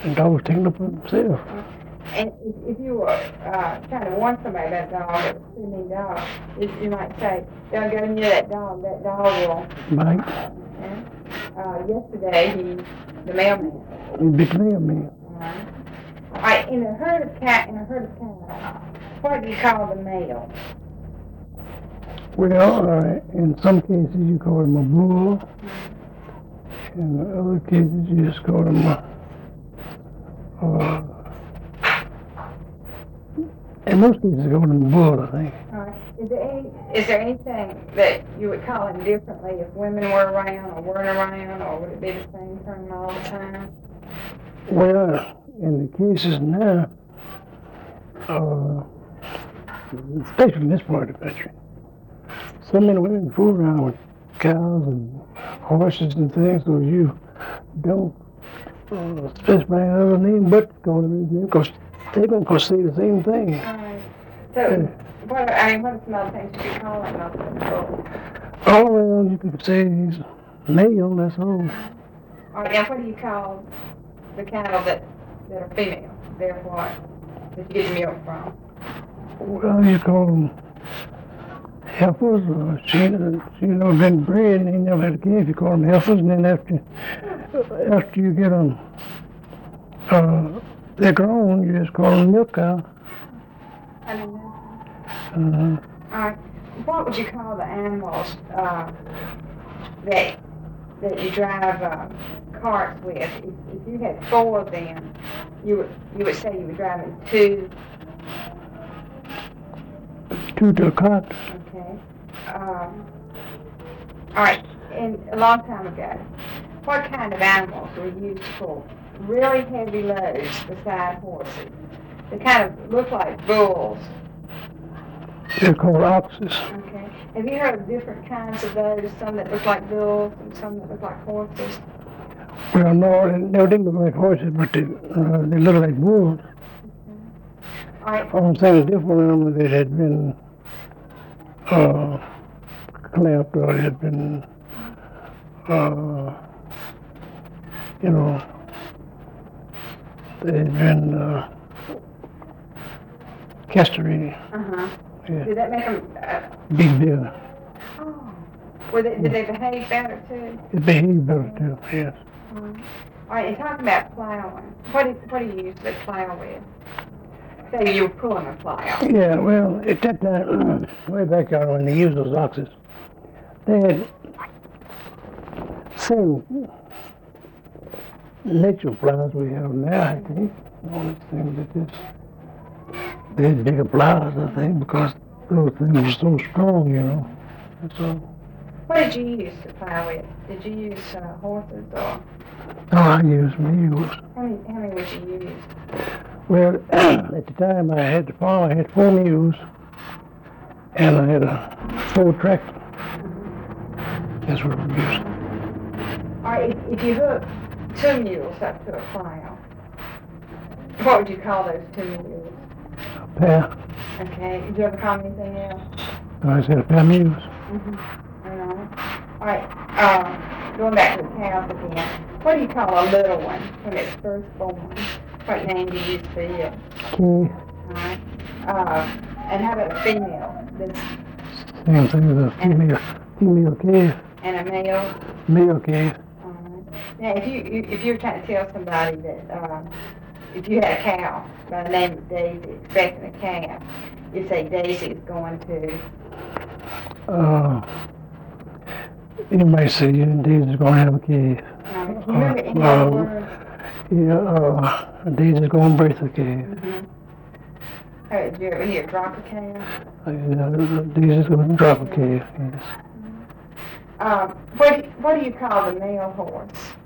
the dog's taking up on himself. And if you were trying to warn somebody about a dog, a pretty mean dog, you might say, don't go near that dog will... Bite. Yesterday, the mailman. Big mailman. All right, in a herd of cows, what do you call the male? Well, in some cases you call him a bull. In other cases you just call him in most cases you call him a bull, I think. All right. Is there anything that you would call him differently if women were around or weren't around, or would it be the same term all the time? Well, in the cases now, especially in this part of the country, so many women fool around with cows and horses and things, so you don't specify another name but call them his name, because they're going to say the same thing. All right. So, what are some other things you could call him other than bull? Oh, well, you could say he's male, that's all. All right, now what do you call the cattle that are female? They're what? That you get milk from? Well, you call them heifers, or she been bred and they never had a calf, you call them heifers, and then after you get them, they're grown, you just call them milk cow. I mean, all right. What would you call the animals that you drive carts with? If you had 4 of them, you would say you were driving 2. 2 to a cart. Okay. All right. And a long time ago, what kind of animals were used for really heavy loads beside horses? They kind of look like bulls. They're called oxes. Okay. Have you heard of different kinds of those? Some that look like bulls and some that look like horses? Well, no, they didn't look like horses, but they look like bulls. Mm-hmm. All right. All I'm saying is different animals that had been clamped or had been, they had been castrated. Uh-huh. Yeah. Did that make them... Big deal. Oh. Did they behave better, too? It behaved better, too, yes. All right, and talking about plowing, what do you usually plow with? Say you were pulling a plow. Yeah, well, at that time, way back on when they used those oxes, they had same natural plows we have now, I think. All these things that this. They had bigger plows, I think, because those things were so strong, That's all. What did you use to plow with? Did you use horses or? No, I used mules. How many would you use? Well, at the time I had the farm, I had 4 mules, and I had a 4 tractor. That's what we used. All right, if you hooked 2 mules up to a plow, what would you call those 2 mules? A pair. Okay. Did you ever call them anything else? I said a pair of mules. Mm-hmm. All right. Going back to the cows again. What do you call a little one when it's first born? What name do you use for it? Okay. All right. And how about a female? Same thing as a female calf. And a male? Male calf. All right. Now, if you were trying to tell somebody that if you had a cow by the name of Daisy expecting a calf, you'd say Daisy is going to... You might say Daisy's going to have a calf. Remember any other words? Yeah, Daisy's going to birth a calf. Mm-hmm. Did you ever hear drop a calf? Daisy's going to drop a calf, yes. What do you call the male horse?